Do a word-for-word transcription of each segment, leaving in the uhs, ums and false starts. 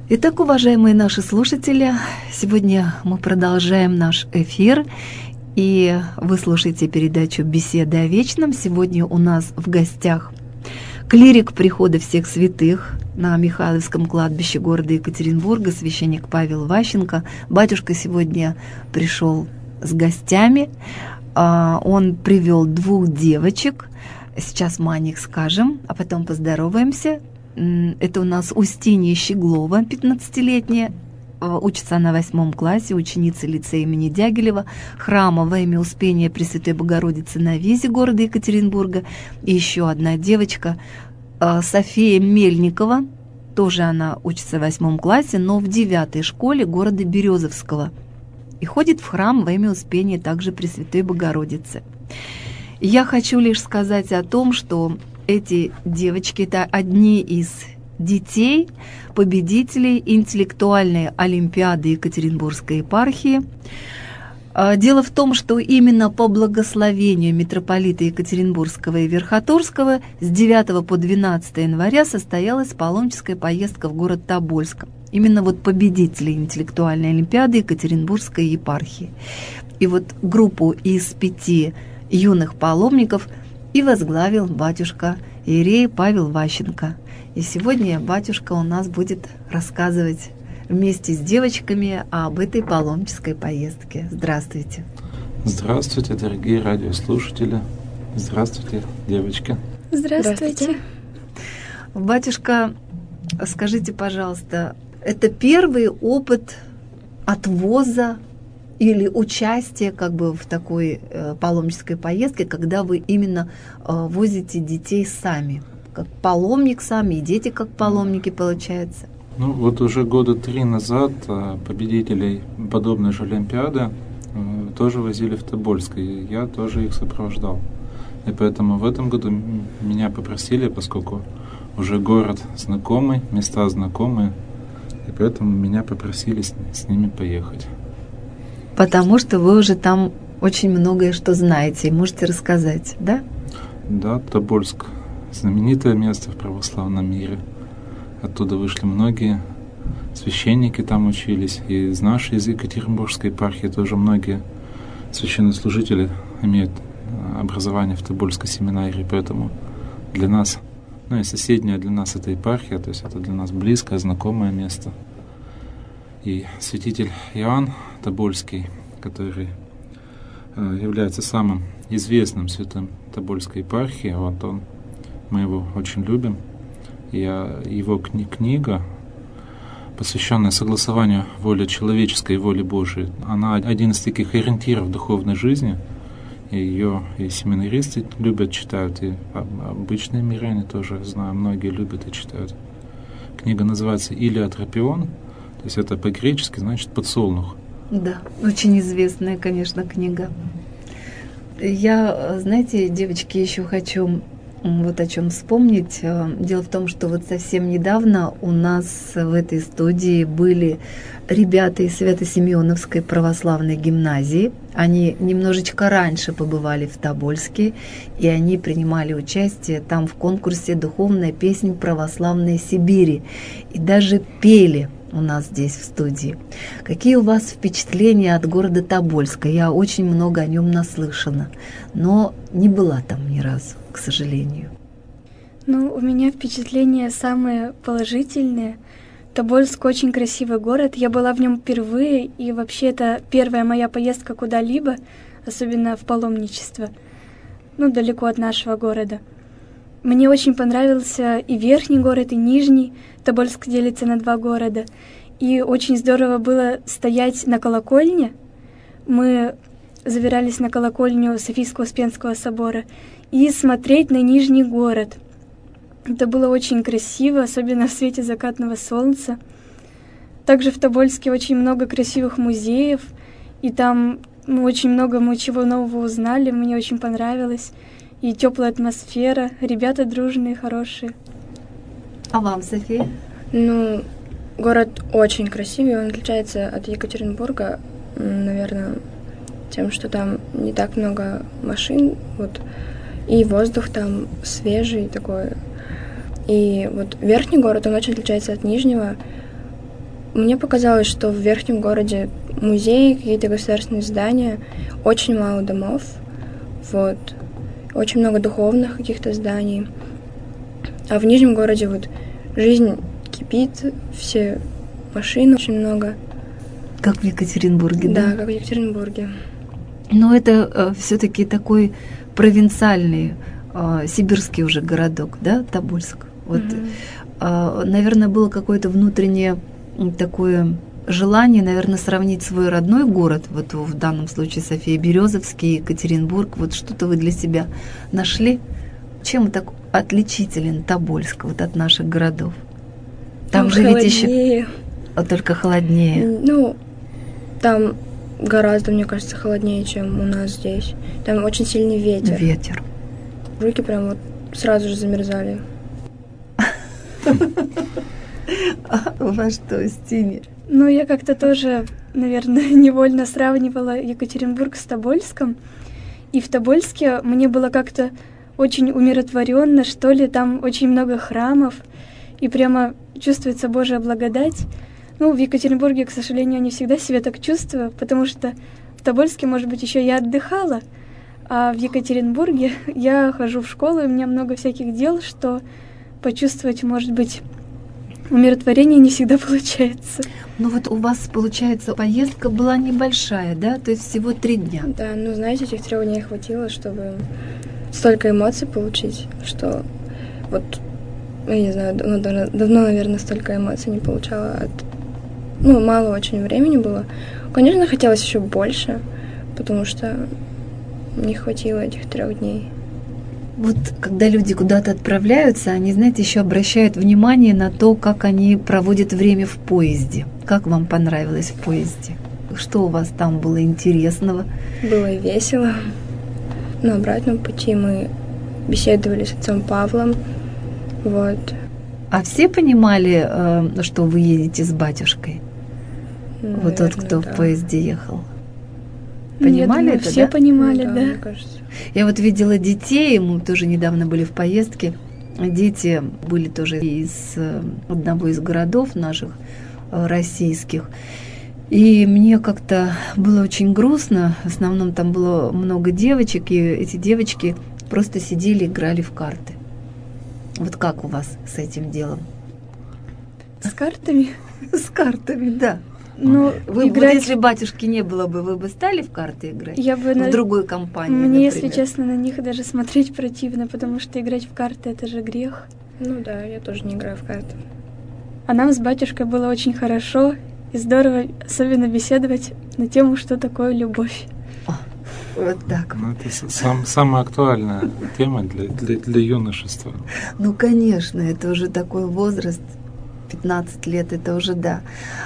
Итак, уважаемые наши слушатели, сегодня мы продолжаем наш эфир, и вы слушаете передачу «Беседы о вечном». Сегодня у нас в гостях клирик прихода всех святых на Михайловском кладбище города Екатеринбурга, священник Павел Ващенко. Батюшка сегодня пришел с гостями, он привел двух девочек, сейчас мы о них скажем, а потом поздороваемся. Это у нас Устинья Щеглова, пятнадцатилетняя, учится она в восьмом классе, ученица лицея имени Дягилева, храма во имя Успения Пресвятой Богородицы на Визе города Екатеринбурга. И еще одна девочка, София Мельникова, тоже она учится в восьмом классе, но в девятой школе города Березовского. И ходит в храм во имя Успения также Пресвятой Богородицы. Я хочу лишь сказать о том, что эти девочки – это одни из детей, победителей интеллектуальной олимпиады Екатеринбургской епархии. Дело в том, что именно по благословению митрополита Екатеринбургского и Верхотурского с девятого по двенадцатое января состоялась паломническая поездка в город Тобольск. Именно вот победители интеллектуальной олимпиады Екатеринбургской епархии. И вот группу из пяти юных паломников и возглавил батюшка иерей Павел Ващенко. И сегодня батюшка у нас будет рассказывать вместе с девочками об этой паломнической поездке. Здравствуйте. Здравствуйте, дорогие радиослушатели. Здравствуйте, девочки. Здравствуйте. Батюшка, скажите, пожалуйста, это первый опыт отвоза или участие как бы в такой э, паломнической поездке, когда вы именно э, возите детей сами, как паломник сами, и дети как паломники, получается? Ну вот уже года три назад э, победителей подобной же олимпиады э, тоже возили в Тобольск, и я тоже их сопровождал. И поэтому в этом году меня попросили, поскольку уже город знакомый, места знакомые, и поэтому меня попросили с, с ними поехать. Потому что вы уже там очень многое что знаете и можете рассказать, да? Да, Тобольск – знаменитое место в православном мире. Оттуда вышли многие священники, там учились. И из нашей, из Екатеринбургской епархии тоже многие священнослужители имеют образование в Тобольской семинарии. Поэтому для нас, ну и соседняя для нас это епархия, то есть это для нас близкое, знакомое место. И святитель Иоанн Тобольский, который э, является самым известным святым Тобольской епархии, вот он, мы его очень любим. И его кни- книга, посвященная согласованию воли человеческой и воли Божией, она один из таких ориентиров духовной жизни. И ее и семинаристы любят, читают, и обычные миряне тоже, знаю, многие любят и читают. Книга называется «Илиотропион». То есть это по-гречески значит «подсолнух». Да, очень известная, конечно, книга. Я, знаете, девочки, еще хочу вот о чем вспомнить. Дело в том, что вот совсем недавно у нас в этой студии были ребята из Свято-Симеоновской православной гимназии. Они немножечко раньше побывали в Тобольске, и они принимали участие там в конкурсе «Духовная песнь православной Сибири». И даже пели у нас здесь в студии. Какие у вас впечатления от города Тобольска? Я очень много о нем наслышана, но не была там ни разу, к сожалению. Ну, у меня впечатления самые положительные. Тобольск очень красивый город. Я была в нем впервые, и вообще это первая моя поездка куда-либо, особенно в паломничество, ну, далеко от нашего города. Мне очень понравился и верхний город, и нижний. Тобольск делится на два города. И очень здорово было стоять на колокольне. Мы забирались на колокольню Софийского Успенского собора и смотреть на нижний город. Это было очень красиво, особенно в свете закатного солнца. Также в Тобольске очень много красивых музеев, и там мы очень много мы чего нового узнали, мне очень понравилось. И теплая атмосфера, ребята дружные, хорошие. А вам, София? Ну, город очень красивый, он отличается от Екатеринбурга, наверное, тем, что там не так много машин, вот, и воздух там свежий такой. И вот верхний город, он очень отличается от нижнего. Мне показалось, что в верхнем городе музеи, какие-то государственные здания, очень мало домов, вот, очень много духовных каких-то зданий. А в нижнем городе вот жизнь кипит, все машин очень много. Как в Екатеринбурге, да? Да, как в Екатеринбурге. Но это э, все-таки такой провинциальный, э, сибирский уже городок, да, Тобольск. Вот, mm-hmm. э, наверное, было какое-то внутреннее такое желание, наверное, сравнить свой родной город, вот в данном случае София Березовский, Екатеринбург. Вот что-то вы для себя нашли? Чем так отличителен Тобольск вот от наших городов? Там, там же ведь еще только холоднее. Ну, там гораздо, мне кажется, холоднее, чем у нас здесь. Там очень сильный ветер. Ветер. Руки прям вот сразу же замерзали. А у вас что, Стиня? Ну, я как-то тоже, наверное, невольно сравнивала Екатеринбург с Тобольском. И в Тобольске мне было как-то очень умиротворенно, что ли, там очень много храмов, и прямо чувствуется Божья благодать. Ну, в Екатеринбурге, к сожалению, не всегда себя так чувствую, потому что в Тобольске, может быть, еще я отдыхала, а в Екатеринбурге я хожу в школу, и у меня много всяких дел, что почувствовать, может быть, умиротворение не всегда получается. Ну вот у вас, получается, поездка была небольшая, да? То есть всего три дня. Да, ну знаете, этих трех дней хватило, чтобы столько эмоций получить, что вот, я не знаю, давно, давно, наверное, столько эмоций не получала от... Ну, мало очень времени было. Конечно, хотелось еще больше, потому что не хватило этих трех дней. Вот когда люди куда-то отправляются, они, знаете, еще обращают внимание на то, как они проводят время в поезде. Как вам понравилось в поезде? Что у вас там было интересного? Было весело. На обратном пути мы беседовали с отцом Павлом. Вот. А все понимали, что вы едете с батюшкой? Наверное, вот тот, кто да. в поезде ехал. Понимали думаю, это, все да? понимали, ну, да, да. мне кажется. Я вот видела детей, мы тоже недавно были в поездке. Дети были тоже из одного из городов наших российских. И мне как-то было очень грустно. В основном там было много девочек, и эти девочки просто сидели, играли в карты. Вот как у вас с этим делом? С картами? С картами, да. Ну, вы, играть... вот если батюшки не было бы, вы бы стали в карты играть? Я бы в на... другой компании, Мне, например. если честно, на них даже смотреть противно, потому что играть в карты — это же грех. Ну да, я тоже не играю в карты. А нам с батюшкой было очень хорошо и здорово, особенно беседовать на тему, что такое любовь. О, вот так. Ну, это сам, самая актуальная тема для, для, для юношества. Ну, конечно, это уже такой возраст, пятнадцать лет, это уже да.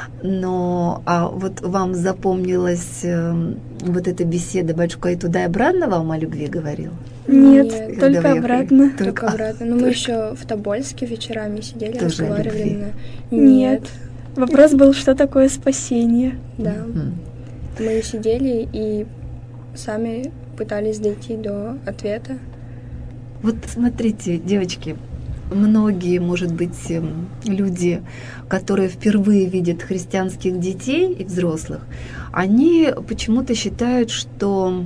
Но а вот вам запомнилась э, вот эта беседа, батюшка и туда и обратно вам о любви говорил? Нет, Нет, только обратно. Только, только обратно. Но мы еще в Тобольске вечерами сидели, тоже разговаривали. На... Нет. Нет. Вопрос был, что такое спасение. Да. Mm-hmm. Мы сидели и сами пытались дойти до ответа. Вот смотрите, девочки, многие, может быть, люди, которые впервые видят христианских детей и взрослых, они почему-то считают, что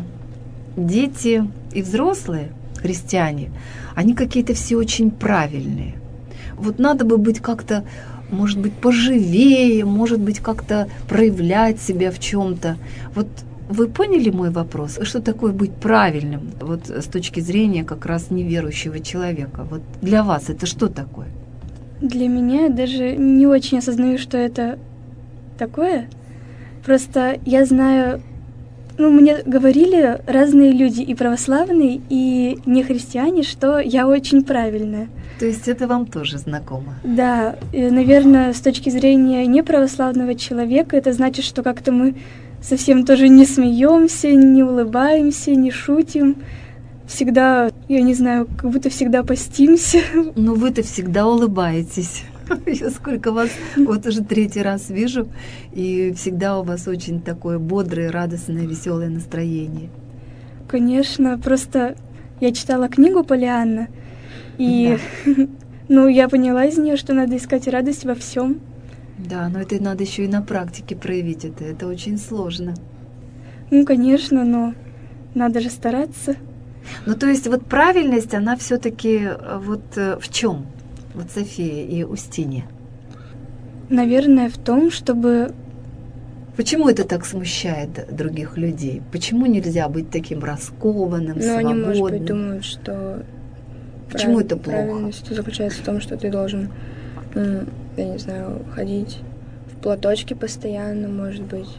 дети и взрослые христиане, они какие-то все очень правильные. Вот надо бы быть как-то, может быть, поживее, может быть, как-то проявлять себя в чем-то. Вот вы поняли мой вопрос? Что такое быть правильным? Вот с точки зрения как раз неверующего человека. Вот для вас это что такое? Для меня я даже не очень осознаю, что это такое. Просто я знаю, ну, мне говорили разные люди, и православные, и нехристиане, что я очень правильная. То есть это вам тоже знакомо? Да, и, наверное, с точки зрения неправославного человека, это значит, что как-то мы совсем тоже не смеемся, не улыбаемся, не шутим. Всегда, я не знаю, как будто всегда постимся. Но вы-то всегда улыбаетесь. Я сколько вас вот уже третий раз вижу, и всегда у вас очень такое бодрое, радостное, веселое настроение. Конечно, просто я читала книгу «Поллианна», и да. ну, я поняла из нее, что надо искать радость во всем. Да, но это надо еще и на практике проявить это. Это очень сложно. Ну, конечно, но надо же стараться. Ну, то есть вот правильность, она все-таки вот в чем? Вот София и Устинья. Наверное, в том, чтобы... Почему это так смущает других людей? Почему нельзя быть таким раскованным, Но свободным? они, может быть, думают, что... Почему прав... это плохо? Правильность заключается в том, что ты должен, я не знаю, ходить в платочке постоянно, может быть.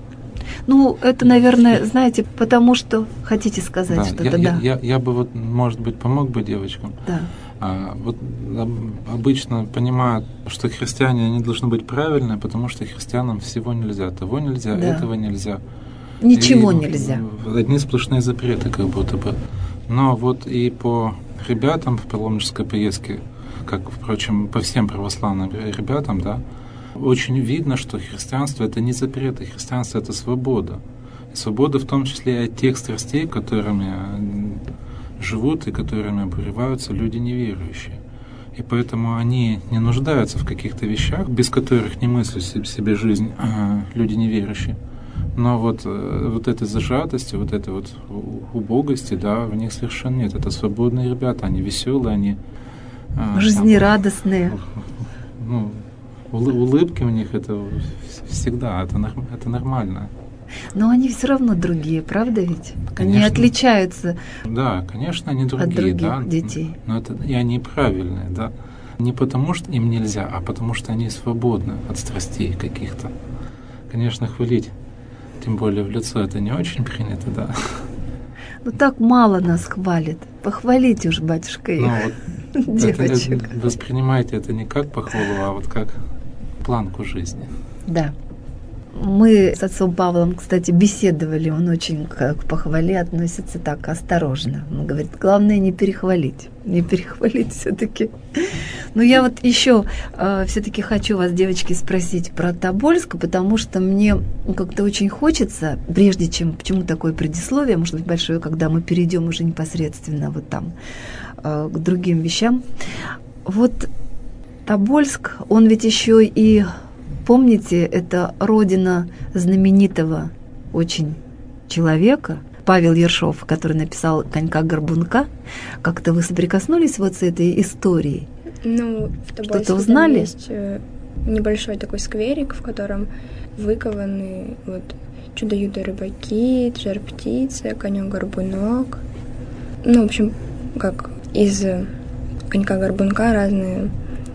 Ну, это, наверное, знаете, потому что... Хотите сказать да, что-то, я, да? Я, я, я бы, вот, может быть, помог бы девочкам. Да. А, вот обычно понимают, что христиане, они должны быть правильные, потому что христианам всего нельзя. Того нельзя, Да. этого нельзя. Ничего и нельзя. Одни сплошные запреты, как будто бы. Но вот и по ребятам в паломнической поездке, как, впрочем, по всем православным ребятам, да, очень видно, что христианство — это не запреты, христианство — это свобода. И свобода в том числе и от тех страстей, которыми живут и которыми обуреваются люди неверующие. И поэтому они не нуждаются в каких-то вещах, без которых не мыслят себе жизнь а, люди неверующие. Но вот, вот этой зажатости, вот этой вот убогости, да, в них совершенно нет. Это свободные ребята, они веселые, они... Жизнерадостные. Там, ну, улыбки у них это всегда, это, это нормально. Но они все равно другие, правда ведь? Конечно. Они отличаются. Да, конечно, они другие, от других да, детей. Но это и они правильные, да. Не потому, что им нельзя, а потому, что они свободны от страстей каких-то. Конечно, хвалить, тем более в лицо, это не очень принято, да. Ну так мало нас хвалит. Похвалите уж, батюшка, их, вот девочек. Это, воспринимайте это не как похвалу, а вот как планку жизни. Да. Мы с отцом Павлом, кстати, беседовали, он очень к похвале относится так осторожно. Он говорит, главное не перехвалить, не перехвалить все-таки. Но я вот еще э, все-таки хочу вас, девочки, спросить про Тобольск, потому что мне как-то очень хочется, прежде чем, почему такое предисловие, может быть, большое, когда мы перейдем уже непосредственно вот там э, к другим вещам. Вот Тобольск, он ведь еще и... Помните, это родина знаменитого очень человека, Павел Ершов, который написал «Конька-горбунка». Как-то вы соприкоснулись вот с этой историей? Ну, в Тобольске что-то узнали? Есть небольшой такой скверик, в котором выкованы вот чудо-юдо-рыбаки, жар-птица, конёк-горбунок. Ну, в общем, как из конька-горбунка разные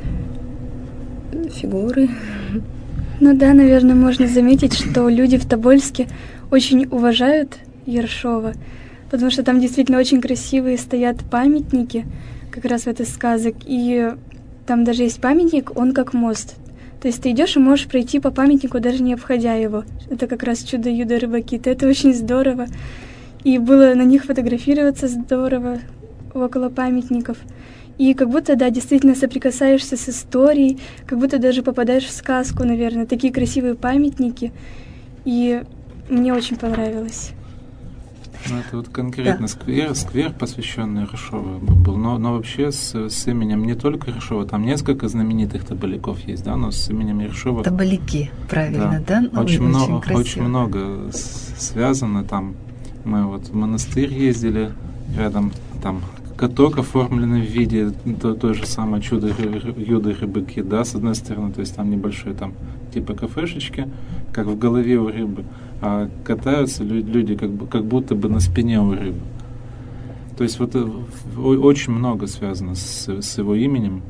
фигуры. Ну да, наверное, можно заметить, что люди в Тобольске очень уважают Ершова, потому что там действительно очень красивые стоят памятники, как раз в этой сказок, и там даже есть памятник, он как мост. То есть ты идешь и можешь пройти по памятнику, даже не обходя его. Это как раз чудо-юдо-рыбаки. Это очень здорово. И было на них фотографироваться здорово около памятников. И как будто, да, действительно соприкасаешься с историей, как будто даже попадаешь в сказку, наверное. Такие красивые памятники. И мне очень понравилось. Ну, это вот конкретно да. сквер, сквер, посвященный Ершову был. Но, но вообще с, с именем не только Ершова, там несколько знаменитых тоболяков есть, да, но с именем Ершова... Тоболяки, правильно, да? да? Очень, Ой, много, очень, очень много связано там. Мы вот в монастырь ездили, рядом там каток оформленный в виде то, той же самой чудо-юдо-рыбаки, да, с одной стороны, то есть там небольшой там типа кафешечки, как в голове у рыбы, а катаются люди как, бы, как будто бы на спине у рыбы. То есть вот очень много связано с, с его именем.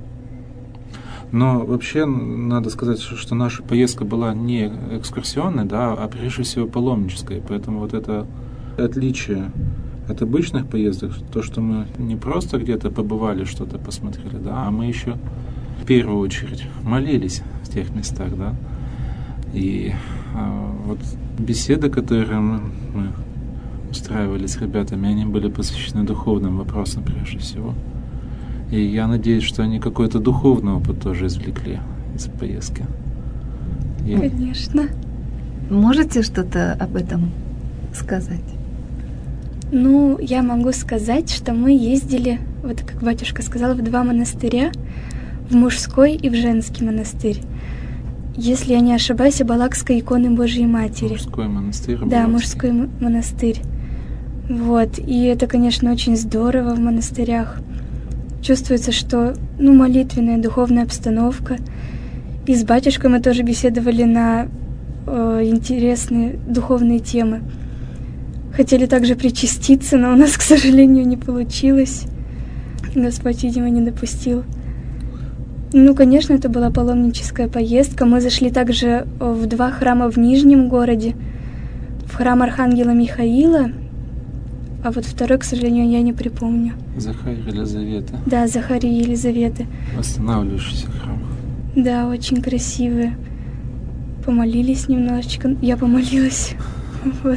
Но вообще надо сказать, что наша поездка была не экскурсионной, да, а прежде всего паломнической, поэтому вот это отличие от обычных поездок, то, что мы не просто где-то побывали, что-то посмотрели, да, а мы еще в первую очередь молились в тех местах, да. И а, вот беседы, которые мы, мы устраивали с ребятами, они были посвящены духовным вопросам прежде всего. И я надеюсь, что они какой-то духовный опыт тоже извлекли из поездки. И... Конечно. Можете что-то об этом сказать? Ну, я могу сказать, что мы ездили, вот как батюшка сказал, в два монастыря, в мужской и в женский монастырь. если я не ошибаюсь, Абалакской иконы Божьей Матери. Мужской монастырь. Да, мужской м- монастырь. Вот, и это, конечно, очень здорово в монастырях. Чувствуется, что, ну, молитвенная, духовная обстановка. И с батюшкой мы тоже беседовали на э, интересные духовные темы. Хотели также причаститься, но у нас, к сожалению, не получилось. Господь, видимо, не допустил. Ну, конечно, это была паломническая поездка. Мы зашли также в два храма в Нижнем городе. В храм Архангела Михаила, а вот второй, к сожалению, я не припомню. Захария Елизавета. Да, Захарии и Елизаветы. Восстанавливающийся храм. Да, очень красивые. Помолились немножечко. Я помолилась. Вот.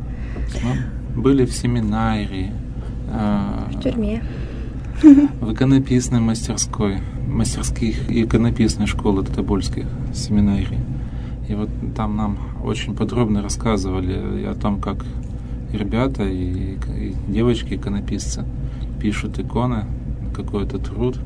Мы были в семинарии. В тюрьме. В иконописной мастерской. Мастерских и иконописной школы Тобольских семинарий. И вот там нам очень подробно рассказывали о том, как ребята и, и девочки-иконописцы пишут иконы, какой-то труд.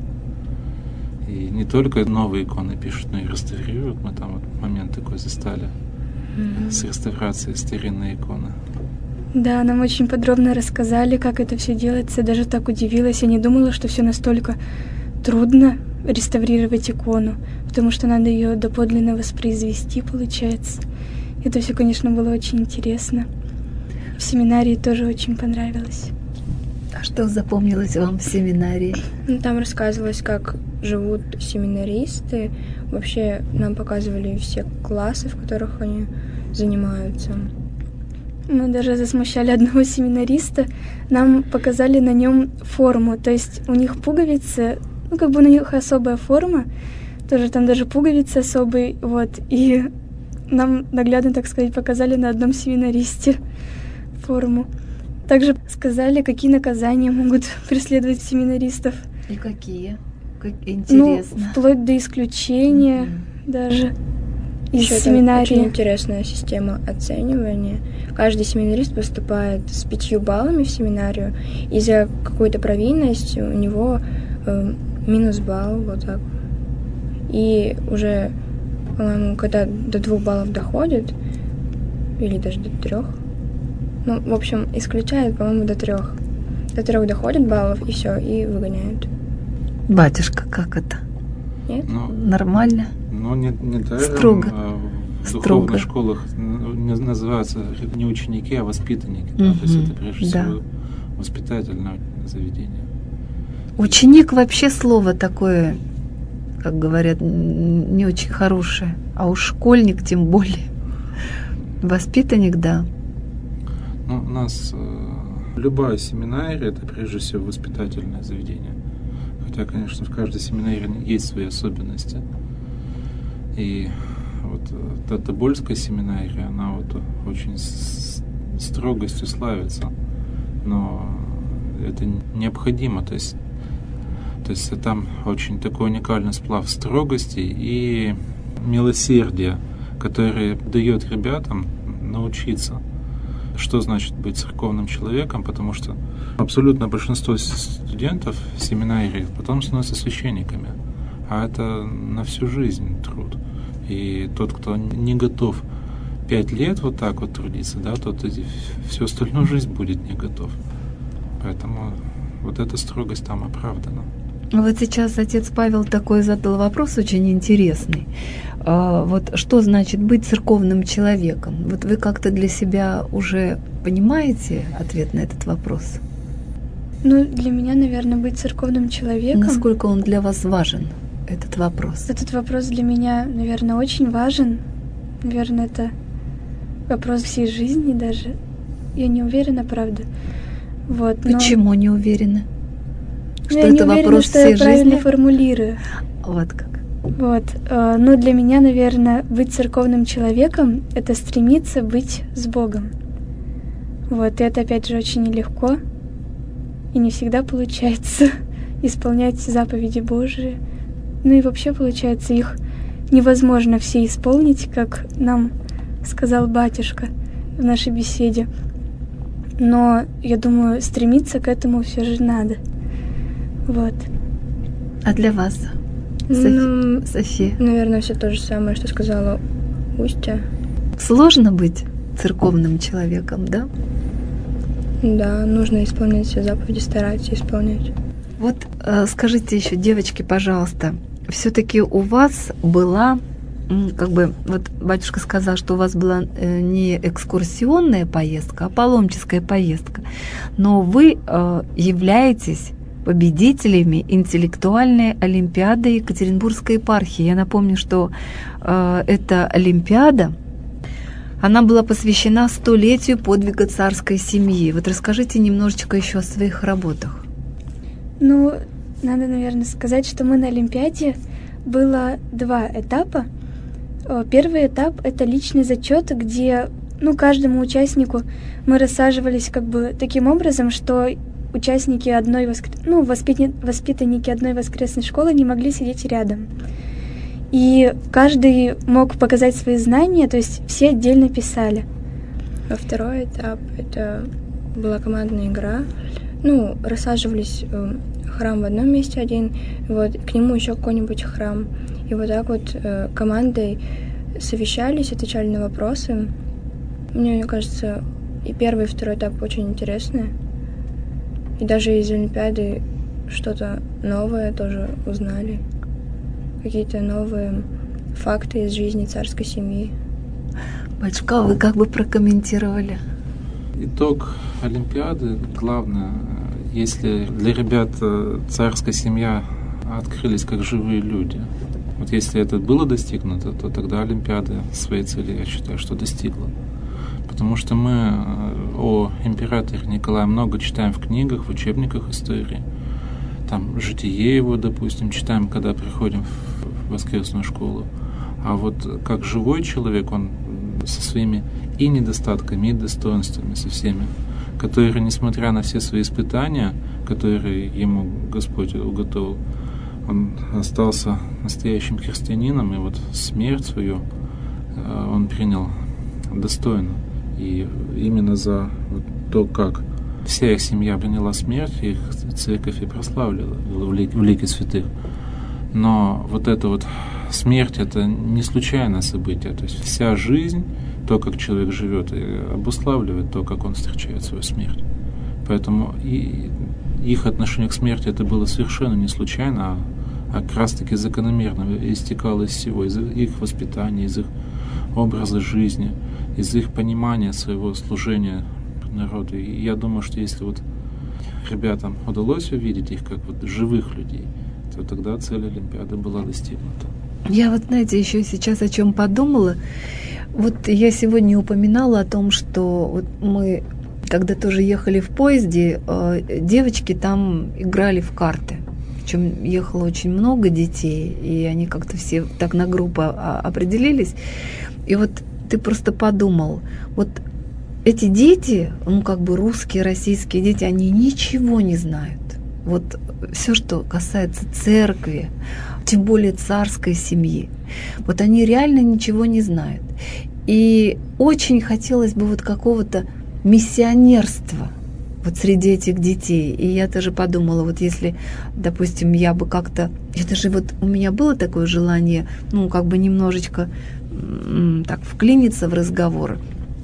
И не только новые иконы пишут, но и реставрируют. Мы там вот момент такой застали mm-hmm. с реставрацией старинной иконы. Да, нам очень подробно рассказали, как это все делается. Я даже так удивилась. Я не думала, что все настолько трудно реставрировать икону, потому что надо ее доподлинно воспроизвести, получается. Это все, конечно, было очень интересно. В семинарии тоже очень понравилось. А что запомнилось вам в семинарии? Ну, там рассказывалось, как живут семинаристы. Вообще нам показывали все классы, в которых они занимаются. Мы даже засмущали одного семинариста. Нам показали на нем форму. То есть у них пуговицы, ну как бы у них особая форма. Тоже там даже пуговицы особые. Вот. И нам наглядно, так сказать, показали на одном семинаристе форму. Также сказали, какие наказания могут преследовать семинаристов. И какие? Как интересно. Ну, вплоть до исключения mm-hmm. даже из Еще семинарии. Очень интересная система оценивания. Каждый семинарист поступает с пятью баллами в семинарию, и за какую-то провинность у него э, минус балл, вот так. И уже, по-моему, когда до двух баллов доходит, или даже до трех, ну, в общем, исключают, по-моему, до трех. До трех доходит баллов, и все, и выгоняют. Батюшка, как это? Нет? Ну, нормально? Ну, не, не даром, Строго. А в Строго. духовных школах не называются не ученики, а воспитанники. Угу. Да? То есть это прежде да. всего воспитательное заведение. Ученик вообще слово такое, как говорят, не очень хорошее. А уж школьник тем более. Воспитанник, да. Ну, у нас э, любая семинария — это прежде всего воспитательное заведение. Хотя, конечно, в каждой семинарии есть свои особенности. И вот э, Тобольская семинария, она вот очень с, строгостью славится. Но это необходимо. То есть, то есть там очень такой уникальный сплав строгости и милосердия, который дает ребятам научиться, что значит быть церковным человеком, потому что абсолютно большинство студентов в семинарии потом становятся священниками, а это на всю жизнь труд. И тот, кто не готов пять лет вот так вот трудиться, да, тот всю остальную жизнь будет не готов. Поэтому вот эта строгость там оправдана. Вот сейчас отец Павел такой задал вопрос очень интересный. Вот что значит быть церковным человеком? Вот вы как-то для себя уже понимаете ответ на этот вопрос? Ну, для меня, наверное, быть церковным человеком... Насколько он для вас важен, этот вопрос? Этот вопрос для меня, наверное, очень важен. Наверное, это вопрос всей жизни даже. Я не уверена, правда. Вот, Почему но... не уверены? Что я это не уверена, вопрос что всей я правильно жизни? формулирую. Вот как. Вот. Но для меня, наверное, быть церковным человеком — это стремиться быть с Богом. Вот. И это, опять же, очень нелегко. И не всегда получается исполнять заповеди Божии. Ну и вообще, получается, их невозможно все исполнить, как нам сказал батюшка в нашей беседе. Но, я думаю, стремиться к этому все же надо. Вот. А для вас? Софи... Ну, София? Наверное, все то же самое, что сказала Устья. Сложно быть церковным человеком, да? Да, нужно исполнять все заповеди, стараться исполнять. Вот э, скажите еще, девочки, пожалуйста, все-таки у вас была, как бы, вот батюшка сказал, что у вас была э, не экскурсионная поездка, а паломническая поездка, но вы э, являетесь победителями интеллектуальной олимпиады Екатеринбургской епархии. Я напомню, что э, эта олимпиада, она была посвящена столетию подвига царской семьи. Вот расскажите немножечко еще о своих работах. Ну, надо, наверное, сказать, что мы на Олимпиаде было два этапа. Первый этап — это личный зачет, где, ну, каждому участнику мы рассаживались как бы таким образом, что участники одной воскр... ну, воспит... воспитанники одной воскресной школы не могли сидеть рядом. И каждый мог показать свои знания, то есть все отдельно писали. А второй этап — это была командная игра. Ну, рассаживались э, храм в одном месте один, вот, к нему еще какой-нибудь храм. И вот так вот э, командой совещались, отвечали на вопросы. Мне, мне кажется, и первый, и второй этап очень интересны. И даже из Олимпиады что-то новое тоже узнали. Какие-то новые факты из жизни царской семьи. Батюшка, вы как бы прокомментировали? Итог Олимпиады, главное, если для ребят царская семья открылись как живые люди. Вот если это было достигнуто, то тогда Олимпиада своей цели, я считаю, что достигла. Потому что мы о императоре Николае много читаем в книгах, в учебниках истории. Там житие его, допустим, читаем, когда приходим в воскресную школу. А вот как живой человек, он со своими и недостатками, и достоинствами, со всеми, которые, несмотря на все свои испытания, которые ему Господь уготовил, он остался настоящим христианином, и вот смерть свою он принял достойно. И именно за вот то, как вся их семья приняла смерть, их церковь и прославила в лике, в лике святых. Но вот эта вот смерть — это не случайное событие. То есть вся жизнь, то, как человек живет, обуславливает то, как он встречает свою смерть. Поэтому и их отношение к смерти — это было совершенно не случайно, а, а как раз-таки закономерно истекало из всего, из их воспитания, из их образа жизни, из их понимания своего служения народу. И я думаю, что если вот ребятам удалось увидеть их как вот живых людей, то тогда цель Олимпиады была достигнута. Я вот, знаете, еще сейчас о чем подумала. Вот я сегодня упоминала о том, что вот мы, когда тоже ехали в поезде, девочки там играли в карты. Причем ехало очень много детей, и они как-то все так на группы определились. И вот ты просто подумал, вот эти дети, ну как бы русские, российские дети, они ничего не знают. Вот все, что касается церкви, тем более царской семьи, вот они реально ничего не знают. И очень хотелось бы вот какого-то миссионерства вот среди этих детей. И я тоже подумала, вот если, допустим, я бы как-то... Это же вот у меня было такое желание, ну, как бы немножечко м- так вклиниться в разговор,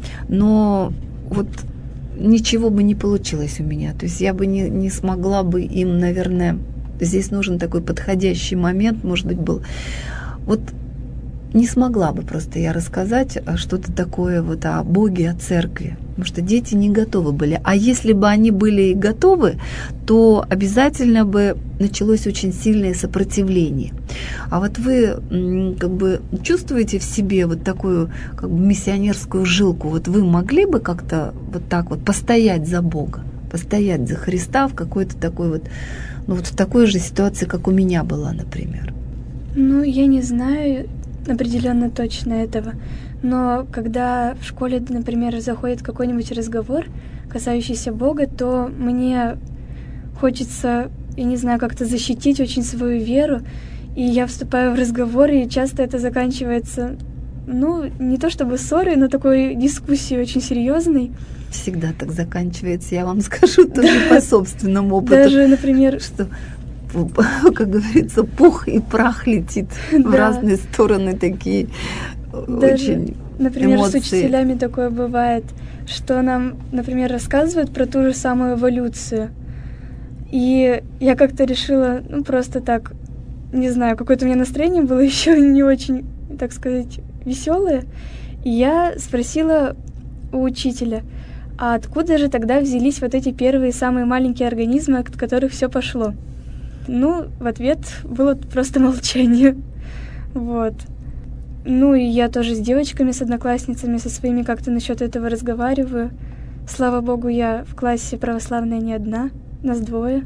но вот ничего бы не получилось у меня. То есть я бы не, не смогла бы им, наверное... Здесь нужен такой подходящий момент, может быть, был. Вот не смогла бы просто я рассказать что-то такое вот о Боге, о церкви, потому что дети не готовы были. А если бы они были готовы, то обязательно бы началось очень сильное сопротивление. А вот вы как бы чувствуете в себе вот такую как бы миссионерскую жилку? Вот вы могли бы как-то вот так вот постоять за Бога, постоять за Христа в какой-то такой вот, ну вот в такой же ситуации, как у меня была, например? Ну, я не знаю определенно точно этого, но когда в школе, например, заходит какой-нибудь разговор, касающийся Бога, то мне хочется, я не знаю, как-то защитить очень свою веру, и я вступаю в разговор, и часто это заканчивается, ну, не то чтобы ссорой, но такой дискуссией очень серьезной. Всегда так заканчивается, я вам скажу тоже по собственному опыту. Даже, например, что как говорится, пух и прах летит в разные стороны, такие очень например, эмоции. С учителями такое бывает, что нам, например, рассказывают про ту же самую эволюцию. И я как-то решила, ну, просто так, не знаю, какое-то у меня настроение было еще не очень, так сказать, веселое. И я спросила у учителя, а откуда же тогда взялись вот эти первые самые маленькие организмы, от которых все пошло? Ну, в ответ было просто молчание. Вот. Ну, и я тоже с девочками, с одноклассницами, со своими как-то насчет этого разговариваю. Слава богу, я в классе православная не одна, нас двое.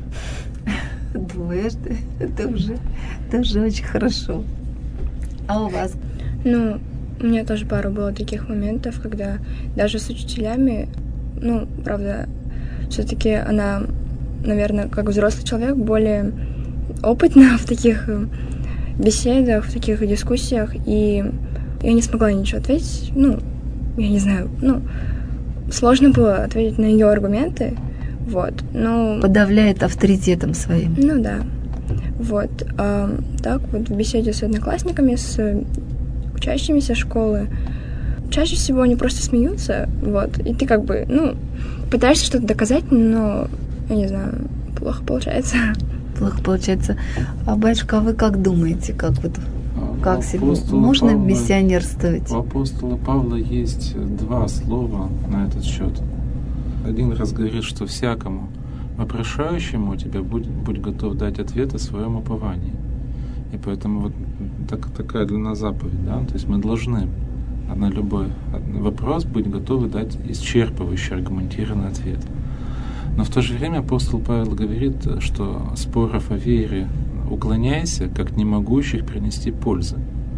Двое, что это уже, это уже очень хорошо. А у вас? Ну, у меня тоже пару было таких моментов, когда даже с учителями, ну, правда, все-таки она, наверное, как взрослый человек, более опытна в таких беседах, в таких дискуссиях, и я не смогла ничего ответить. Ну, я не знаю, ну, сложно было ответить на ее аргументы, вот, но... Подавляет авторитетом своим. Ну да, вот. А так вот в беседе с одноклассниками, с учащимися школы, чаще всего они просто смеются, вот, и ты как бы, ну, пытаешься что-то доказать, но, я не знаю, плохо получается. Плохо получается. А, батюшка, а вы как думаете, как вот, как себе, можно Павла, миссионерствовать? У апостола Павла есть два слова на этот счет. Один раз говорит, что всякому вопрошающему тебя будь, будь готов дать ответ о своем уповании. И поэтому вот так, такая для нас заповедь, да, то есть мы должны на любой вопрос быть готовы дать исчерпывающий аргументированный ответ. Но в то же время апостол Павел говорит, что споров о вере уклоняйся, как не могущих принести пользы.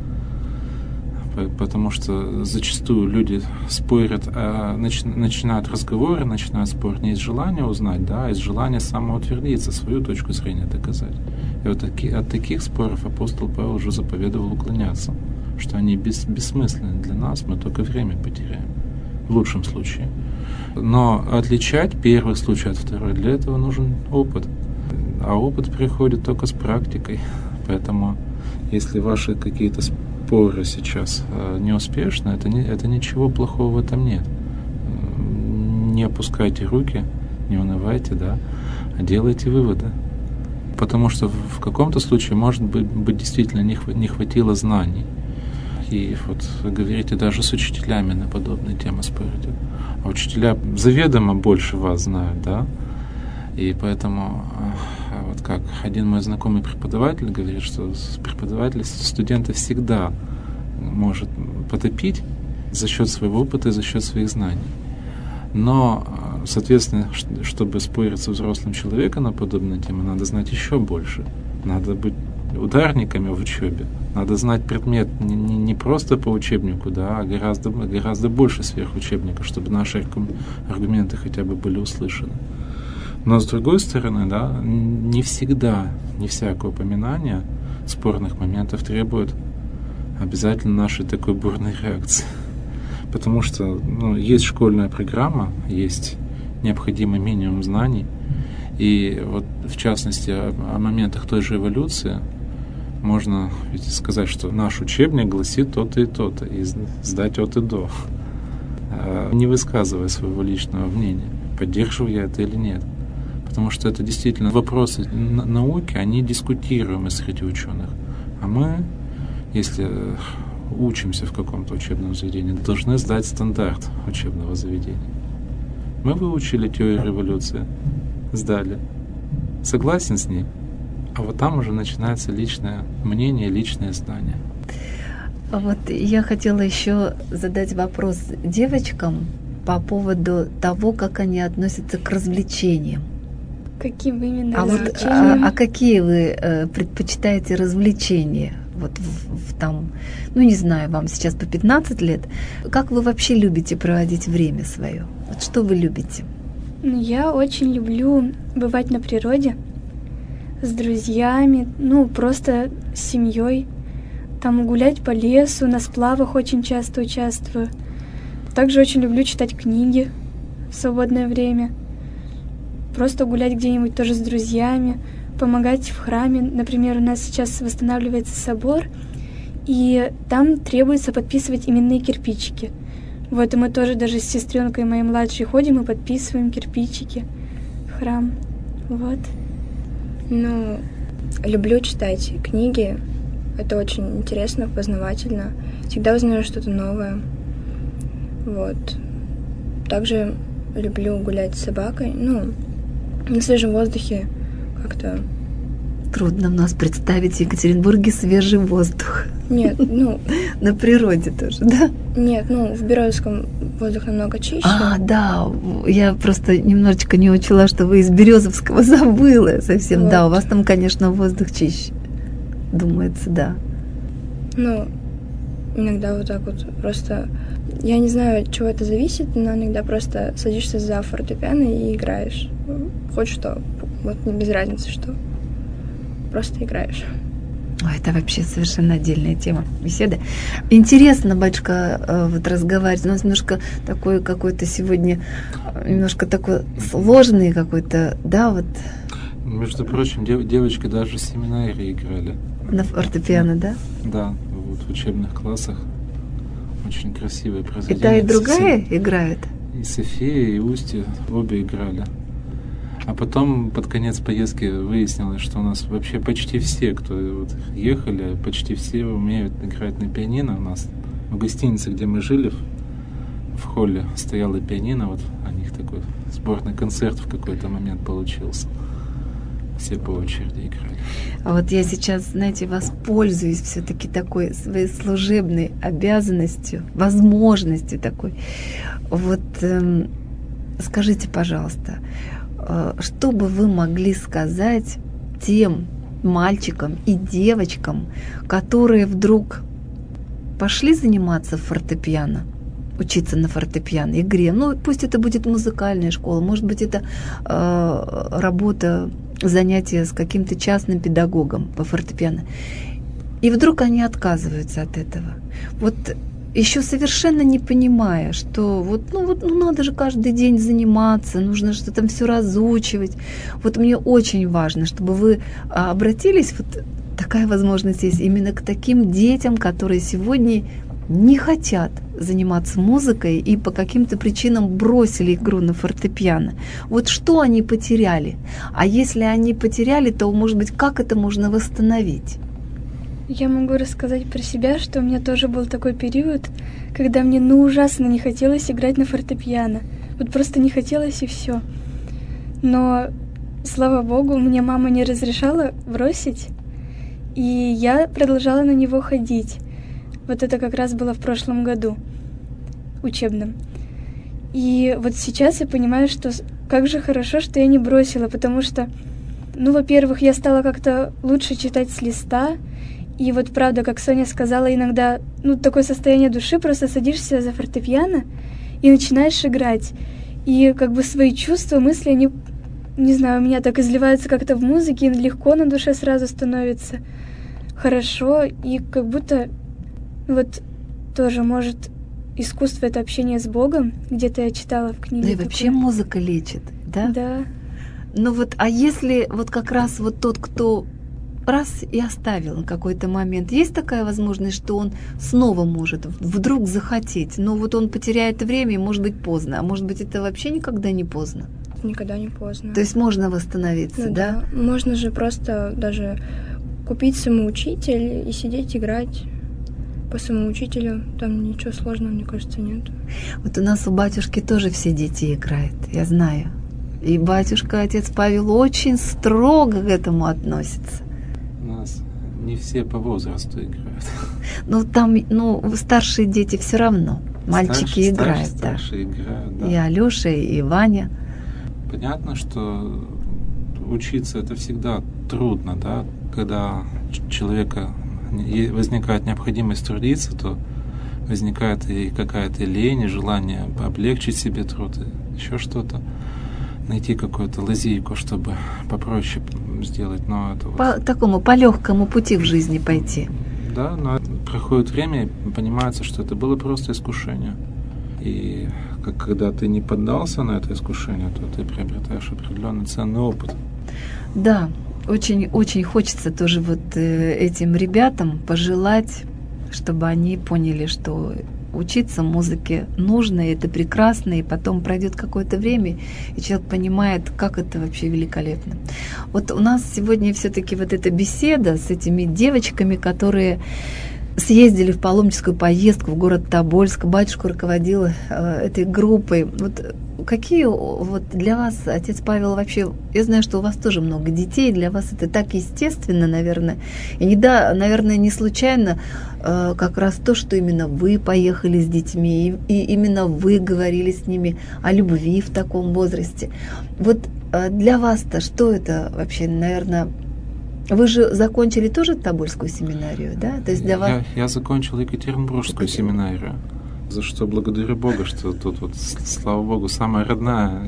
Потому что зачастую люди спорят, а нач, начинают разговоры, начинают спор не из желания узнать, да, а из желания самоутвердиться, свою точку зрения доказать. И вот таки, от таких споров апостол Павел уже заповедовал уклоняться, что они бес, бессмысленны для нас, мы только время потеряем, в лучшем случае. Но отличать первый случай от второго, для этого нужен опыт. А опыт приходит только с практикой. Поэтому, если ваши какие-то споры сейчас э, неуспешны, это, не, это ничего плохого в этом нет. Не опускайте руки, не унывайте, да, а делайте выводы. Потому что в, в каком-то случае, может быть, быть действительно не, хва- не хватило знаний. И вот вы говорите, даже с учителями на подобные темы спорите. А учителя заведомо больше вас знают, да? И поэтому, вот как один мой знакомый преподаватель говорит, что преподаватель студента всегда может потопить за счет своего опыта и за счет своих знаний. Но, соответственно, чтобы спорить со взрослым человеком на подобные темы, надо знать еще больше. Надо быть ударниками в учебе. Надо знать предмет не, не, не просто по учебнику, да, а гораздо, гораздо больше сверх учебника, чтобы наши аргументы хотя бы были услышаны. Но с другой стороны, да, не всегда, не всякое упоминание спорных моментов требует обязательно нашей такой бурной реакции. Потому что, ну, есть школьная программа, есть необходимый минимум знаний. И вот в частности о, о моментах той же эволюции можно ведь сказать, что наш учебник гласит то-то и то-то, и сдать от и до, не высказывая своего личного мнения, поддерживаю я это или нет. Потому что это действительно вопросы науки, они дискутируемы среди ученых. А мы, если учимся в каком-то учебном заведении, должны сдать стандарт учебного заведения. Мы выучили теорию эволюции, сдали. Согласен с ней? А вот там уже начинается личное мнение, личное знание. Вот я хотела еще задать вопрос девочкам по поводу того, как они относятся к развлечениям. Каким именно а развлечениям? Вот, а, а какие вы э, предпочитаете развлечения? Вот в, в там, ну не знаю, вам сейчас по пятнадцать лет. Как вы вообще любите проводить время свое? Вот что вы любите? Я очень люблю бывать на природе с друзьями, ну просто с семьей. Там гулять по лесу, на сплавах очень часто участвую. Также очень люблю читать книги в свободное время. Просто гулять где-нибудь тоже с друзьями, помогать в храме. Например, у нас сейчас восстанавливается собор, и там требуется подписывать именные кирпичики. Вот, и мы тоже даже с сестренкой моей младшей ходим и подписываем кирпичики в храм. Вот. Ну, люблю читать книги. Это очень интересно, познавательно. Всегда узнаю что-то новое. Вот. Также люблю гулять с собакой. Ну, на свежем воздухе как-то... Трудно у нас представить в Екатеринбурге свежий воздух. Нет, ну... На природе тоже, да? Нет, ну, в Березовском воздух намного чище. А, да, я просто немножечко не учла, что вы из Березовского, забыла совсем. Вот. Да, у вас там, конечно, воздух чище, думается, да. Ну, иногда вот так вот просто... Я не знаю, от чего это зависит, но иногда просто садишься за фортепиано и играешь. Хоть что, вот без разницы что. Просто играешь. Ой, это вообще совершенно отдельная тема беседы. Интересно, батюшка, вот разговаривать. У нас немножко такой какой-то сегодня, немножко такой сложный какой-то, да, вот. Между прочим, дев- девочки даже в семинаре играли. На фортепиано, да? Да, вот в учебных классах. Очень красивые И произведения. та, и другая София- играет? И София, и Устья обе играли. А потом под конец поездки выяснилось, что у нас вообще почти все, кто вот ехали, почти все умеют играть на пианино. У нас в гостинице, где мы жили, в, в холле стояла пианино. Вот у них такой сборный концерт в какой-то момент получился. Все по очереди играли. А вот я сейчас, знаете, воспользуюсь все-таки такой своей служебной обязанностью, возможностью такой. Вот эм, скажите, пожалуйста, э, что бы вы могли сказать тем мальчикам и девочкам, которые вдруг пошли заниматься фортепиано, учиться на фортепиано, игре? Ну, пусть это будет музыкальная школа, может быть, это э, работа, занятия с каким-то частным педагогом по фортепиано. И вдруг они отказываются от этого. Вот еще совершенно не понимая, что вот, ну, вот, ну надо же каждый день заниматься, нужно что-то там все разучивать. Вот мне очень важно, чтобы вы обратились, вот такая возможность есть, именно к таким детям, которые сегодня не хотят заниматься музыкой и по каким-то причинам бросили игру на фортепиано. Вот что они потеряли? А если они потеряли, то, может быть, как это можно восстановить? Я могу рассказать про себя, что у меня тоже был такой период, когда мне ну ужасно не хотелось играть на фортепиано. Вот просто не хотелось и все. Но, слава богу, мне мама не разрешала бросить, и я продолжала на него ходить. Вот это как раз было в прошлом году, учебном. И вот сейчас я понимаю, что как же хорошо, что я не бросила, потому что, ну, во-первых, я стала как-то лучше читать с листа, и вот правда, как Соня сказала, иногда, ну, такое состояние души, просто садишься за фортепиано и начинаешь играть. И как бы свои чувства, мысли, они, не знаю, у меня так изливаются как-то в музыке, и легко на душе сразу становится, хорошо, и как будто... Вот тоже, может, искусство — это общение с Богом, где-то я читала в книге. Да и такое. вообще музыка лечит, да? Да. Ну вот, а если вот как раз вот тот, кто раз и оставил на какой-то момент, есть такая возможность, что он снова может вдруг захотеть, но вот он потеряет время, и может быть поздно, а может быть это вообще никогда не поздно? Никогда не поздно. То есть можно восстановиться, Ну да? да. Можно же просто даже купить самоучитель и сидеть играть. По самоучителю там ничего сложного, мне кажется, нет. Вот у нас у батюшки тоже все дети играют, я знаю. И батюшка, отец Павел, очень строго к этому относится. У нас не все по возрасту играют. Ну там, ну, старшие дети все равно. Мальчики Старшие, играют, старшие, да. старшие играют, да. И Алёша, и Ваня. Понятно, что учиться это всегда трудно, да, когда у человека возникает необходимость трудиться, то возникает и какая-то лень, и желание облегчить себе труд, и еще что-то, найти какую-то лазейку, чтобы попроще сделать. Но это По вот... такому, по легкому пути в жизни пойти. Да, но проходит время, и понимается, что это было просто искушение. И как, когда ты не поддался на это искушение, то ты приобретаешь определенный ценный опыт. Да, Очень-очень хочется тоже вот этим ребятам пожелать, чтобы они поняли, что учиться музыке нужно, и это прекрасно, и потом пройдет какое-то время, и человек понимает, как это вообще великолепно. Вот у нас сегодня все-таки вот эта беседа с этими девочками, которые съездили в паломническую поездку в город Тобольск, батюшка руководил э, этой группой. Вот какие вот для вас, отец Павел, вообще, я знаю, что у вас тоже много детей, для вас это так естественно, наверное, и не да, наверное, не случайно э, как раз то, что именно вы поехали с детьми, и, и именно вы говорили с ними о любви в таком возрасте. Вот э, для вас-то что это вообще, наверное, вы же закончили тоже Тобольскую семинарию, да? То есть для вас... я, я закончил Екатеринбургскую семинарию, за что благодарю Бога, что тут вот, слава Богу, самая родная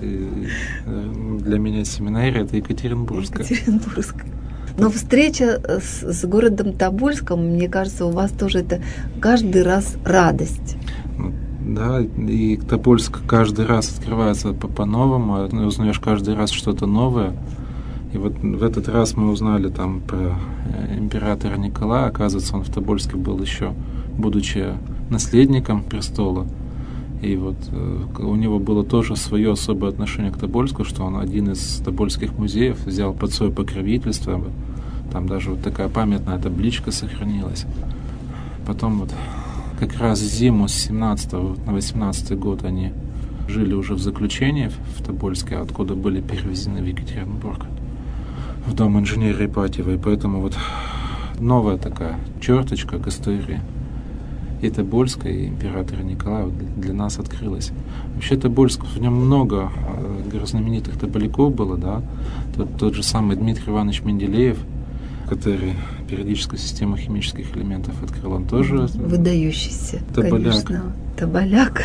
для меня семинария — это Екатеринбургская. Екатеринбургская. Но встреча с, с городом Тобольском, мне кажется, у вас тоже это каждый раз радость. Да, и Тобольск каждый раз открывается по-новому, узнаешь каждый раз что-то новое. И вот в этот раз мы узнали там про императора Николая. Оказывается, он в Тобольске был еще, будучи наследником престола. И вот у него было тоже свое особое отношение к Тобольску, что он один из тобольских музеев взял под свое покровительство. Там даже вот такая памятная табличка сохранилась. Потом вот как раз зиму с семнадцатого на восемнадцатый год они жили уже в заключении в Тобольске, откуда были перевезены в Екатеринбург, в дом инженера Ипатьева, и поэтому вот новая такая черточка к истории и Тобольска, и императора Николая для нас открылась. Вообще Тобольск, в нем много знаменитых тоболяков было, да, тот, тот же самый Дмитрий Иванович Менделеев, который периодическую систему химических элементов открыл, он тоже выдающийся, тоболяк. Конечно, тоболяк,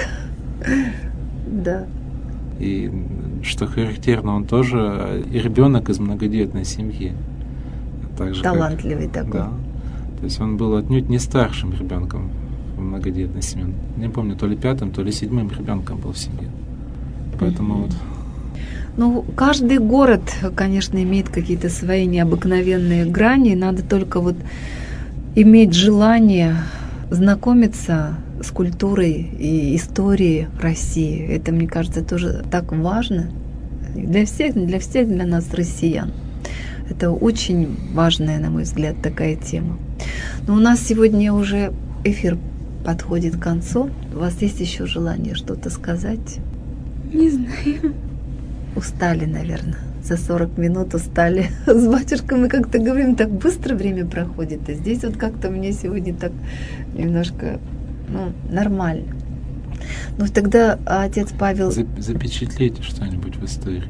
да. И что характерно, он тоже и ребенок из многодетной семьи. Так же, талантливый как, такой. Да. То есть он был отнюдь не старшим ребенком в многодетной семье. Не помню, то ли пятым, то ли седьмым ребенком был в семье. Поэтому mm-hmm. вот. Ну, каждый город, конечно, имеет какие-то свои необыкновенные грани. Надо только вот иметь желание знакомиться с культурой и историей России. Это, мне кажется, тоже так важно для всех, для всех, для нас, россиян. Это очень важная, на мой взгляд, такая тема. Но у нас сегодня уже эфир подходит к концу. У вас есть еще желание что-то сказать? Не знаю. Устали, наверное. За сорок минут устали. С батюшкой мы как-то говорим, так быстро время проходит. А здесь вот как-то мне сегодня так немножко, ну, нормально. Ну, тогда отец Павел... Запечатлейте что-нибудь в истории.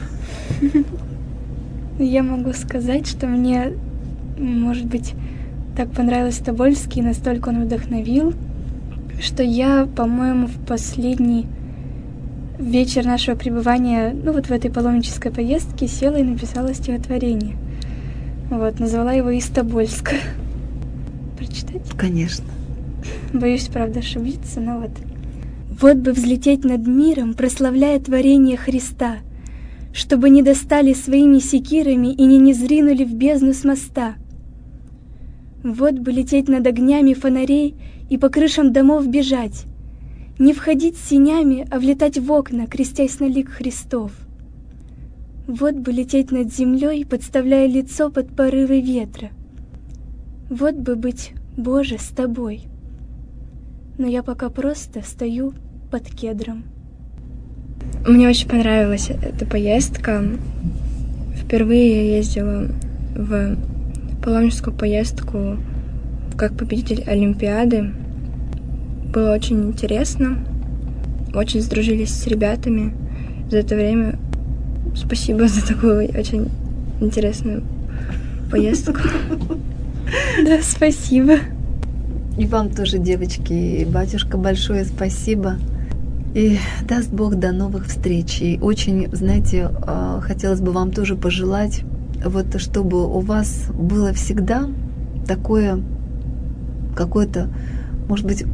Я могу сказать, что мне, может быть, так понравилось Тобольский, настолько он вдохновил, что я, по-моему, в последний вечер нашего пребывания, ну вот в этой паломнической поездке, села и написала стихотворение. Вот, назвала его «Из Тобольска». Прочитать? Конечно. Боюсь, правда, ошибиться, но вот. Вот бы взлететь над миром, прославляя творение Христа, чтобы не достали своими секирами и не низринули в бездну с моста. Вот бы лететь над огнями фонарей и по крышам домов бежать, не входить с синями, а влетать в окна, крестясь на лик Христов. Вот бы лететь над землей, подставляя лицо под порывы ветра. Вот бы быть, Боже, с тобой. Но я пока просто стою под кедром. Мне очень понравилась эта поездка. Впервые я ездила в паломническую поездку как победитель Олимпиады. Было очень интересно. Очень сдружились с ребятами. За это время спасибо за такую очень интересную поездку. Да, спасибо. И вам тоже, девочки, и батюшка, большое спасибо. И даст Бог до новых встреч. И очень, знаете, хотелось бы вам тоже пожелать, вот чтобы у вас было всегда такое какое-то, может быть,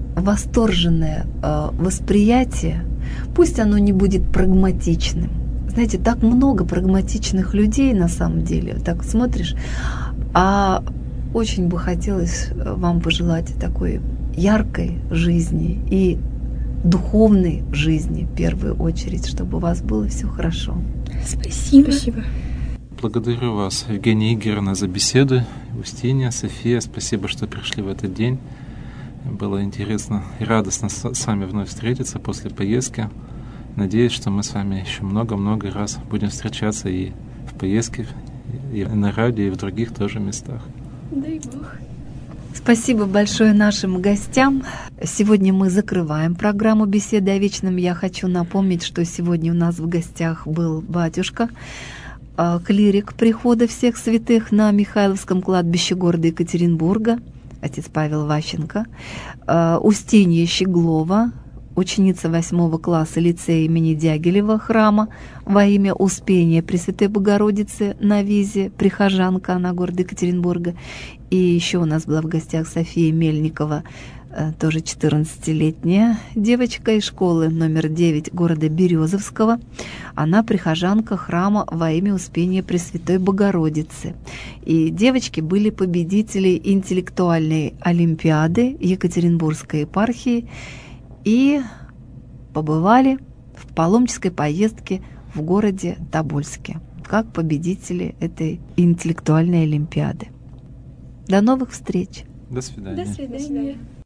восторженное восприятие. Пусть оно не будет прагматичным. знаете, так много прагматичных людей на самом деле. Так смотришь, а очень бы хотелось вам пожелать такой яркой жизни и духовной жизни в первую очередь, чтобы у вас было все хорошо. Спасибо. Спасибо. Благодарю вас, Евгения Игоревна, за беседу. Устинья, София, спасибо, что пришли в этот день. Было интересно и радостно с вами вновь встретиться после поездки. Надеюсь, что мы с вами еще много-много раз будем встречаться и в поездке, и на радио, и в других тоже местах. Дай Бог. Спасибо большое нашим гостям. Сегодня мы закрываем программу «Беседы о вечном». Я хочу напомнить, что сегодня у нас в гостях был батюшка, клирик прихода всех святых на Михайловском кладбище города Екатеринбурга, отец Павел Ващенко, Устинья Щеглова, ученица восьмого класса лицея имени Дягилева храма во имя Успения Пресвятой Богородицы на визе, прихожанка она города Екатеринбурга. И еще у нас была в гостях София Мельникова, тоже четырнадцатилетняя девочка из школы номер девять города Березовского. Она прихожанка храма во имя Успения Пресвятой Богородицы. И девочки были победители интеллектуальной олимпиады Екатеринбургской епархии и побывали в паломнической поездке в городе Тобольске как победители этой интеллектуальной олимпиады. До новых встреч! До свидания. До свидания.